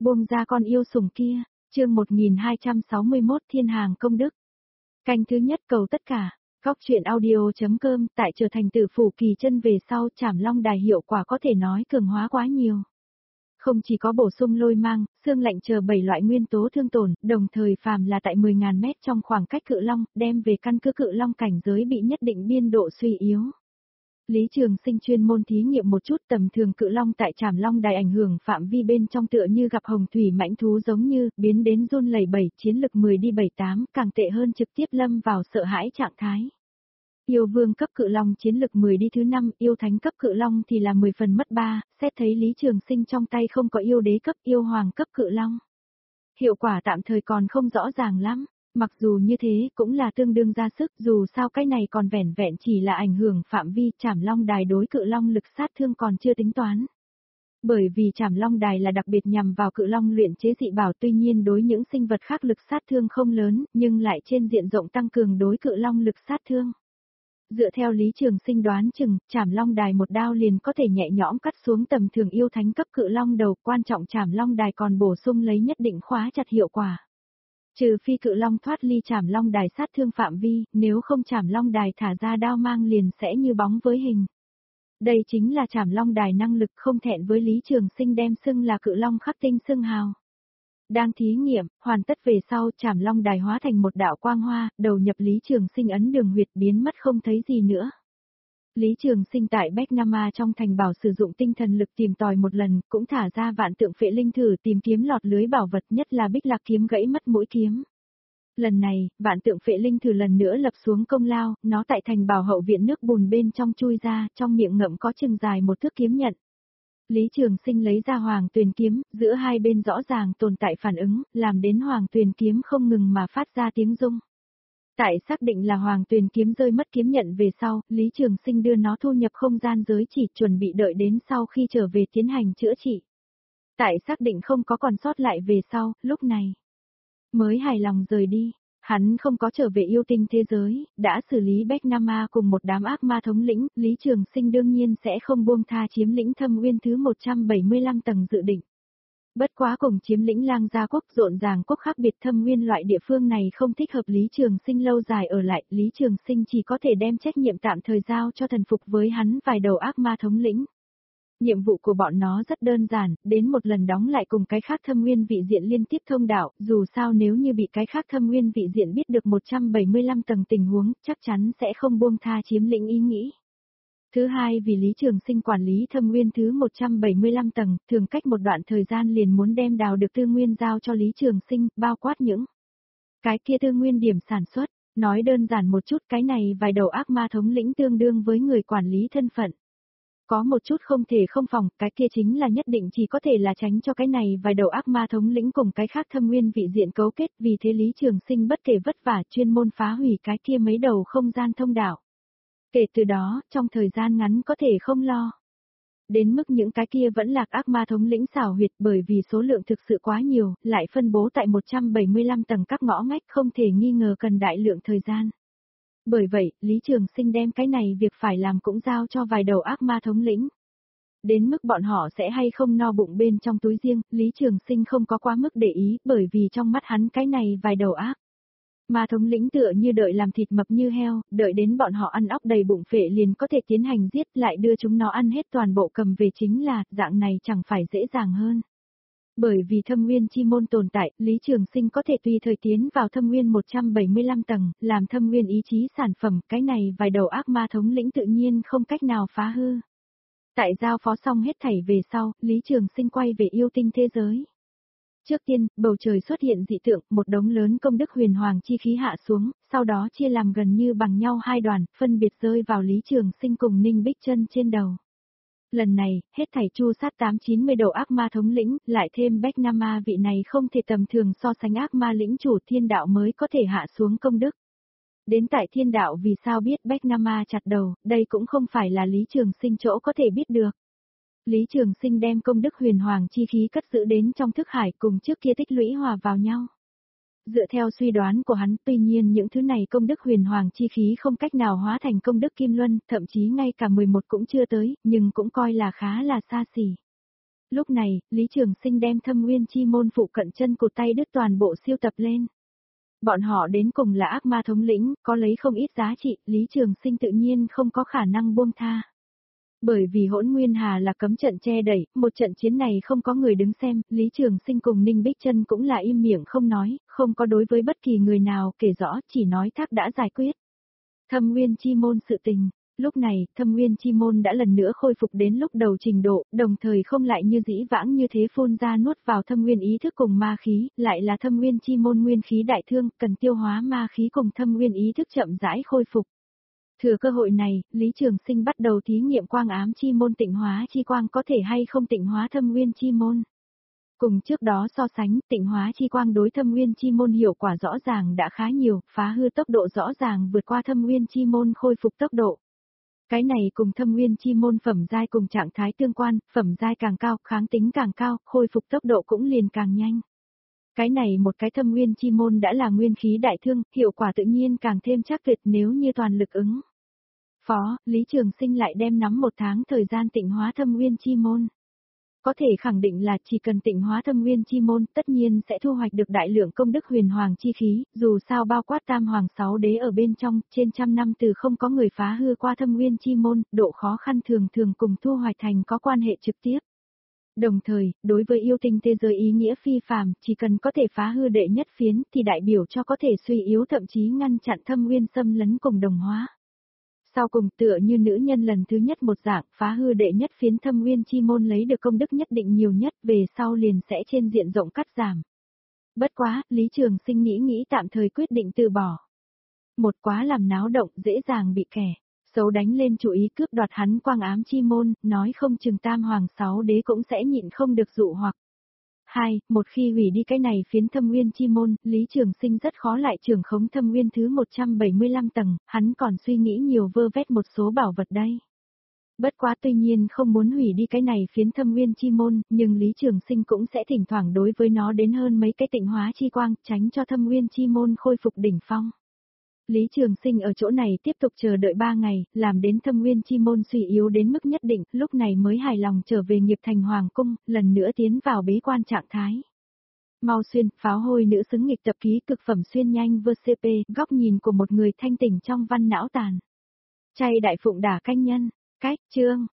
Buông ra con yêu sủng kia, chương 1261 Thiên hàng công đức. Canh thứ nhất cầu tất cả, góc truyện audio.com tại trở thành tử phủ kỳ chân về sau Trảm Long Đài hiệu quả có thể nói cường hóa quá nhiều. Không chỉ có bổ sung lôi mang, xương lạnh chờ 7 loại nguyên tố thương tổn, đồng thời phàm là tại 10.000 mét trong khoảng cách cự long, đem về căn cứ cự long cảnh giới bị nhất định biên độ suy yếu. Lý Trường Sinh chuyên môn thí nghiệm một chút tầm thường cự long tại Trảm Long Đài ảnh hưởng phạm vi bên trong tựa như gặp hồng thủy mãnh thú giống như, biến đến run lẩy bẩy, chiến lực 10 đi 7-8, càng tệ hơn trực tiếp lâm vào sợ hãi trạng thái. Yêu vương cấp cự long chiến lực 10 đi thứ 5, yêu thánh cấp cự long thì là 10 phần mất 3, xét thấy Lý Trường Sinh trong tay không có yêu đế cấp yêu hoàng cấp cự long. Hiệu quả tạm thời còn không rõ ràng lắm. Mặc dù như thế cũng là tương đương ra sức, dù sao cái này còn vẻn vẹn chỉ là ảnh hưởng phạm vi Trảm Long Đài đối cự long lực sát thương còn chưa tính toán. Bởi vì Trảm Long Đài là đặc biệt nhằm vào cự long luyện chế dị bảo, tuy nhiên đối những sinh vật khác lực sát thương không lớn, nhưng lại trên diện rộng tăng cường đối cự long lực sát thương. Dựa theo Lý Trường Sinh đoán chừng, Trảm Long Đài một đao liền có thể nhẹ nhõm cắt xuống tầm thường yêu thánh cấp cự long đầu, quan trọng Trảm Long Đài còn bổ sung lấy nhất định khóa chặt hiệu quả. Trừ phi cự long thoát ly Trảm Long Đài sát thương phạm vi, nếu không Trảm Long Đài thả ra đao mang liền sẽ như bóng với hình. Đây chính là Trảm Long Đài năng lực, không thẹn với Lý Trường Sinh đem xưng là cự long khắc tinh xưng hào. Đang thí nghiệm, hoàn tất về sau Trảm Long Đài hóa thành một đạo quang hoa, đầu nhập Lý Trường Sinh ấn đường huyệt biến mất không thấy gì nữa. Lý Trường Sinh tại Bách Nam Ma trong thành bảo sử dụng tinh thần lực tìm tòi một lần, cũng thả ra vạn tượng phệ linh thử tìm kiếm lọt lưới bảo vật, nhất là Bích Lạc kiếm gãy mất mũi kiếm. Lần này, vạn tượng phệ linh thử lần nữa lập xuống công lao, nó tại thành bảo hậu viện nước bùn bên trong chui ra, trong miệng ngậm có chừng dài một thước kiếm nhận. Lý Trường Sinh lấy ra Hoàng Tuyền kiếm, giữa hai bên rõ ràng tồn tại phản ứng, làm đến Hoàng Tuyền kiếm không ngừng mà phát ra tiếng rung. Tại xác định là Hoàng Tuyền kiếm rơi mất kiếm nhận về sau, Lý Trường Sinh đưa nó thu nhập không gian giới chỉ, chuẩn bị đợi đến sau khi trở về tiến hành chữa trị. Tại xác định không có còn sót lại về sau, lúc này mới hài lòng rời đi. Hắn không có trở về yêu tinh thế giới, đã xử lý Bách Nam Ma cùng một đám ác ma thống lĩnh, Lý Trường Sinh đương nhiên sẽ không buông tha chiếm lĩnh Thâm Uyên thứ 175 tầng dự định. Bất quá cùng chiếm lĩnh Lang Gia quốc rộn ràng quốc khác biệt, Thâm Uyên loại địa phương này không thích hợp Lý Trường Sinh lâu dài ở lại, Lý Trường Sinh chỉ có thể đem trách nhiệm tạm thời giao cho thần phục với hắn vài đầu ác ma thống lĩnh. Nhiệm vụ của bọn nó rất đơn giản, đến một lần đóng lại cùng cái khác Thâm Uyên vị diện liên tiếp thông đạo, dù sao nếu như bị cái khác Thâm Uyên vị diện biết được 175 tầng tình huống, chắc chắn sẽ không buông tha chiếm lĩnh ý nghĩ. Thứ hai, vì Lý Trường Sinh quản lý Thâm Uyên thứ 175 tầng, thường cách một đoạn thời gian liền muốn đem đào được tư nguyên giao cho Lý Trường Sinh, bao quát những cái kia tư nguyên điểm sản xuất. Nói đơn giản một chút, cái này vài đầu ác ma thống lĩnh tương đương với người quản lý thân phận. Có một chút không thể không phòng, cái kia chính là nhất định chỉ có thể là tránh cho cái này vài đầu ác ma thống lĩnh cùng cái khác Thâm Uyên vị diện cấu kết, vì thế Lý Trường Sinh bất kể vất vả chuyên môn phá hủy cái kia mấy đầu không gian thông đạo. Kể từ đó, trong thời gian ngắn có thể không lo. Đến mức những cái kia vẫn lạc ác ma thống lĩnh xảo huyệt, bởi vì số lượng thực sự quá nhiều, lại phân bố tại 175 tầng các ngõ ngách, không thể nghi ngờ cần đại lượng thời gian. Bởi vậy, Lý Trường Sinh đem cái này việc phải làm cũng giao cho vài đầu ác ma thống lĩnh. Đến mức bọn họ sẽ hay không no bụng bên trong túi riêng, Lý Trường Sinh không có quá mức để ý, bởi vì trong mắt hắn cái này vài đầu ác ma thống lĩnh tựa như đợi làm thịt mập như heo, đợi đến bọn họ ăn óc đầy bụng phệ liền có thể tiến hành giết, lại đưa chúng nó ăn hết toàn bộ cầm về, chính là, dạng này chẳng phải dễ dàng hơn. Bởi vì Thâm Uyên chi môn tồn tại, Lý Trường Sinh có thể tùy thời tiến vào Thâm Uyên 175 tầng, làm Thâm Uyên ý chí sản phẩm, cái này vài đầu ác ma thống lĩnh tự nhiên không cách nào phá hư. Tại giao phó xong hết thảy về sau, Lý Trường Sinh quay về yêu tinh thế giới. Trước tiên, bầu trời xuất hiện dị tượng, một đống lớn công đức huyền hoàng chi khí hạ xuống, sau đó chia làm gần như bằng nhau hai đoàn, phân biệt rơi vào Lý Trường Sinh cùng Ninh Bích Chân trên đầu. Lần này, hết thảy chu sát 8-90 đầu ác ma thống lĩnh, lại thêm Bách Nam Ma vị này không thể tầm thường so sánh ác ma lĩnh chủ thiên đạo mới có thể hạ xuống công đức. Đến tại thiên đạo vì sao biết Bách Nam Ma chặt đầu, đây cũng không phải là Lý Trường Sinh chỗ có thể biết được. Lý Trường Sinh đem công đức huyền hoàng chi khí cất giữ đến trong thức hải cùng trước kia tích lũy hòa vào nhau. Dựa theo suy đoán của hắn, tuy nhiên những thứ này công đức huyền hoàng chi khí không cách nào hóa thành công đức kim luân, thậm chí ngay cả 11 cũng chưa tới, nhưng cũng coi là khá là xa xỉ. Lúc này, Lý Trường Sinh đem Thâm Nguyên Chi môn phụ cận chân cụt tay đứt toàn bộ siêu tập lên. Bọn họ đến cùng là ác ma thống lĩnh, có lấy không ít giá trị, Lý Trường Sinh tự nhiên không có khả năng buông tha. Bởi vì Hỗn Nguyên Hà là cấm trận che đẩy, một trận chiến này không có người đứng xem, Lý Trường Sinh cùng Ninh Bích Chân cũng là im miệng không nói, không có đối với bất kỳ người nào kể rõ, chỉ nói thác đã giải quyết. Thâm Nguyên Chi môn sự tình. Lúc này, Thâm Nguyên Chi môn đã lần nữa khôi phục đến lúc đầu trình độ, đồng thời không lại như dĩ vãng như thế phun ra nuốt vào Thâm Nguyên ý thức cùng ma khí, lại là Thâm Nguyên Chi môn nguyên khí đại thương, cần tiêu hóa ma khí cùng Thâm Nguyên ý thức chậm rãi khôi phục. Thừa cơ hội này, Lý Trường Sinh bắt đầu thí nghiệm quang ám chi môn tịnh hóa chi quang có thể hay không tịnh hóa Thâm Nguyên Chi môn. Cùng trước đó so sánh, tịnh hóa chi quang đối Thâm Nguyên Chi môn hiệu quả rõ ràng đã khá nhiều, phá hư tốc độ rõ ràng vượt qua Thâm Nguyên Chi môn khôi phục tốc độ. Cái này cùng Thâm Nguyên Chi môn phẩm giai cùng trạng thái tương quan, phẩm giai càng cao, kháng tính càng cao, khôi phục tốc độ cũng liền càng nhanh. Cái này một cái Thâm Nguyên Chi môn đã là nguyên khí đại thương, hiệu quả tự nhiên càng thêm chắc tuyệt nếu như toàn lực ứng. Phó, Lý Trường Sinh lại đem nắm 1 tháng thời gian tịnh hóa Thâm Nguyên Chi môn. Có thể khẳng định là chỉ cần tịnh hóa Thâm Nguyên Chi môn, tất nhiên sẽ thu hoạch được đại lượng công đức huyền hoàng chi khí, dù sao bao quát Tam Hoàng 6 đế ở bên trong, trên trăm năm từ không có người phá hư qua Thâm Nguyên Chi môn, độ khó khăn thường thường cùng thu hoạch thành có quan hệ trực tiếp. Đồng thời, đối với yêu tinh thế giới ý nghĩa phi phàm, chỉ cần có thể phá hư đệ nhất phiến thì đại biểu cho có thể suy yếu thậm chí ngăn chặn Thâm Nguyên xâm lấn cùng đồng hóa. Sau cùng tựa như nữ nhân lần thứ nhất một dạng, phá hư đệ nhất phiến Thâm Nguyên Chi môn lấy được công đức nhất định nhiều nhất, về sau liền sẽ trên diện rộng cắt giảm. Bất quá, Lý Trường Sinh nghĩ tạm thời quyết định từ bỏ. Một quá làm náo động, dễ dàng bị kẻ xấu đánh lên chủ ý cướp đoạt hắn quang ám chi môn, nói không chừng Tam Hoàng 6 đế cũng sẽ nhịn không được dụ hoặc. 2. Một khi hủy đi cái này phiến Thâm Nguyên Chi môn, Lý Trường Sinh rất khó lại trưởng khống Thâm Nguyên thứ 175 tầng, hắn còn suy nghĩ nhiều vơ vét một số bảo vật đây. Bất quá tuy nhiên không muốn hủy đi cái này phiến Thâm Nguyên Chi môn, nhưng Lý Trường Sinh cũng sẽ thỉnh thoảng đối với nó đến hơn mấy cái tịnh hóa chi quang, tránh cho Thâm Nguyên Chi môn khôi phục đỉnh phong. Lý Trường Sinh ở chỗ này tiếp tục chờ đợi 3 ngày, làm đến Thâm Nguyên Chi môn suy yếu đến mức nhất định, lúc này mới hài lòng trở về Nghiệp Thành Hoàng cung, lần nữa tiến vào bế quan trạng thái. Mau xuyên, pháo hôi nữ xứng nghịch tập ký cực phẩm xuyên nhanh vơ CP, góc nhìn của một người thanh tỉnh trong văn não tàn. Chay đại phụng đả canh nhân, cách, chương